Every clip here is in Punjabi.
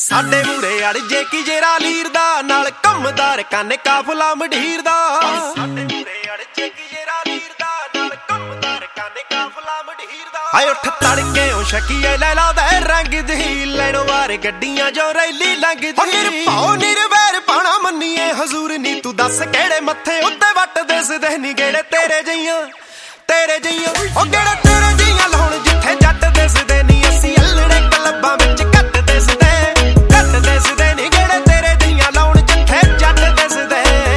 ਸਾਡੇ ਮੂਰੇ ਅੜ ਜੇ ਕੀ ਜੇਰਾ ਲੀਰ ਦਾ ਨਾਲ ਕੰਮਦਾਰ ਕਾਨੇ ਕਾਫਲਾ ਮਢੀਰ ਦਾ ਸਾਡੇ ਮੂਰੇ ਅੜ ਜੇ ਕੀ ਜੇਰਾ ਲੀਰ ਦਾ ਨਾਲ ਕੰਮਦਾਰ ਕਾਨੇ ਕਾਫਲਾ ਮਢੀਰ ਦਾ ਹਾਏ ਉੱਠ ਤੜਕੇ ਉਹ ਸ਼ਕੀਏ ਲੈ ਲਾ ਦਾ ਰੰਗ ਦੀ ਲੈਣੋ ਵਾਰ ਗੱਡੀਆਂ ਜੋ ਰੈਲੀ ਲੰਘਦੀ ਨਿਰਭਉ ਨਿਰਵੈਰ ਪਾਣਾ ਮੰਨੀਏ ਹਜ਼ੂਰ ਨੀ ਤੂੰ ਦੱਸ ਕਿਹੜੇ ਮੱਥੇ ਉੱਤੇ ਵੱਟ ਦਿਸਦੇ ਨੀ ਗੇੜੇ ਤੇਰੇ ਜਈਆਂ ਉਹ ਗੇੜੇ ਤੇਰੇ ਜਈਆਂ ਲਾਉਣ ਜਿੱਥੇ ਜੱਟ ਦਿਸਦੇ ਨੀ ਅਸੀਂ ਅਲੜੇ ਕਲੱਬਾਂ ਵਿੱਚ ਘੱਟ ਦਿਸਦੇ ਨੀ ਗੇੜੇ ਤੇਰੇ ਜਈਆਂ ਲਾਉਣ ਜਿੱਥੇ ਜੱਟ ਦਿਸਦੇ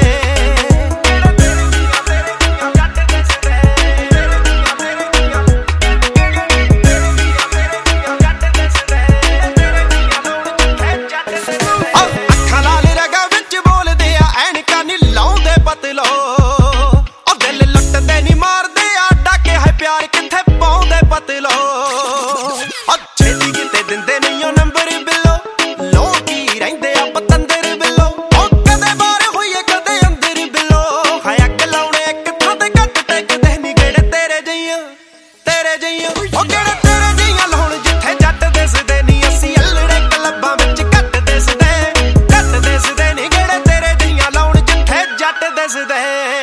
ਅੱਖਾਂ ਲਾਲ ਰਗਾ ਵਿੱਚ ਬੋਲਦੇ ਆ ਐਨਕਾਂ ਨੀ ਲਾਉਂਦੇ ਪਤਲੋ ਉਹ ਦਿਲ ਲੁੱਟਦੇ ਨੀ ਮਾਰਦੇ ਪਿਆਰ ਕਿੱਥੇ ਪਾਉਂਦੇ ਪਤਲੋ ਅੱਛੇ ਦੀ ਕਿਤੇ ਦਿੰਦੇ ਨਹੀਂ ਉਹ ਨੰਬਰ ਬਿੱਲੋ ਲੋਕੀ ਰਹਿੰਦੇ ਆ ਪਤੰਦਰ ਬਿੱਲੋ ਉਹ ਕਦੇ ਬਾਹਰ ਹੋਈਏ ਕਦੇ ਅੰਦਰ ਬਿੱਲੋ ਹਾਏ ਅੱਗ ਲਾਉਣੇ ਇੱਕ ਥਾਂ ਤੇ ਘੱਟ ਟਿਕਦੇ ਨੀ ਗੇੜੇ ਤੇਰੇ ਜਈਆਂ ਉਹ ਗੇੜੇ ਤੇਰੇ ਜਈਆਂ ਲਾਉਣ ਜਿੱਥੇ ਜੱਟ ਦਿਸਦੇ ਨੀ ਅਸੀਂ ਅਲੜੇ ਕਲੱਬਾਂ ਵਿੱਚ ਘੱਟ ਦਿਸਦੇ ਨੀ ਗੇੜੇ ਤੇਰੇ ਜਈਆਂ ਲਾਉਣ ਜਿੱਥੇ ਜੱਟ ਦਿਸਦੇ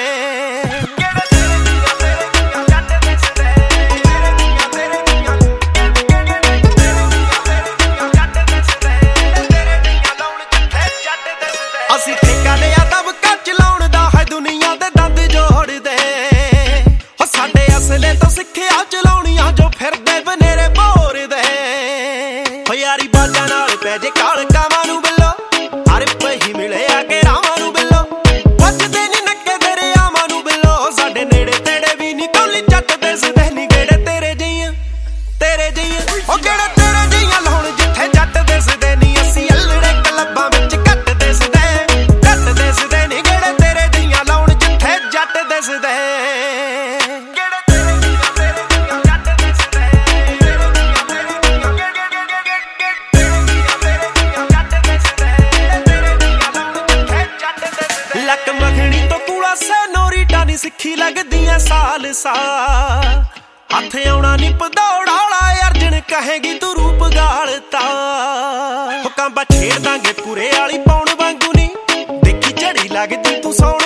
ਅਸੀਂ ਠੇਕਾ ਲਿਆ ਦਬਕਾ ਚਲਾਉਣ ਦਾ ਹੈ ਦੁਨੀਆ ਦੇ ਦੰਦ ਜੋੜਦੇ ਹੋ ਸਾਡੇ ਅਸਲੇ ਤੋਂ ਸਿੱਖਿਆ ਚਲਾਉਣੀਆਂ ਜੋ ਫਿਰਦੇ ਬਨੇਰੇ ਭੋਰਦੇ ਹੋ ਯਾਰੀ ਬਾਜਾਂ ਨਾਲ ਪੈ ਜੇ ਕਾਲ ਕਾਵਾਂ ਨੂੰ ਬਿੱਲੋ ਹਰ ਪਹੀ ਮਿਲੇ ਆ ਕੇ ਰਾਵਾਂ ਨੂੰ ਬਿੱਲੋ ਵੱਜਦੇ ਨੀ ਨੱਕੇ ਦਰਿਆਵਾਂ ਨੂੰ ਬਿੱਲੋ ਸਾਡੇ ਨੇੜੇ ਤੇੜੇ ਵੀ ਨੀ ਕੋਲੀ ਜੱਟ ਦਿਸਦੇ ਨੀ ਗੇੜੇ ਤੇਰੇ ਜਈਆਂ ਉਹ ਗੇੜੇ ਤੇਰੇ ਜਈਆਂ ਲਾਉਣ ਜਿੱਥੇ ਜੱਟ ਦਿਸਦੇ ਨੀ ਅਸੀਂ ਅਲੜੇ ਕਲੱਬਾਂ ਵਿੱਚ ਘੱਟ ਦਿਸਦੇ ਨੀ ਗੇੜੇ ਤੇਰੇ ਜਈਆਂ ਲਾਉਣ ਜਿੱਥੇ ਜੱਟ ਦਿਸਦੇ ਲੱਕ ਮੱਖਣੀ ਤੋਂ ਕੂੜਾ ਸੈਨੋਰੀਟਾ ਨੀ ਸਿੱਖੀ ਲੱਗਦੀਆਂ ਸਾਲ ਹੱਥ ਆਉਣਾ ਨੀ ਪਦੌੜਾ ਵਾਲਾ ਅਰਜਨ ਕਹੇਗੀ ਤੂੰ ਰੂਪ ਗਾਲਤਾ ਹੁਕਾਂ ਬਾ ਛੇੜ ਦਾਂਗੇ ਪੂਰੇ ਵਾਲੀ ਪੌਣ ਵਾਂਗੂ ਨੀ ਦੇਖੀ ਝੜੀ ਲੱਗਦੀ ਤੂੰ ਸੌਣ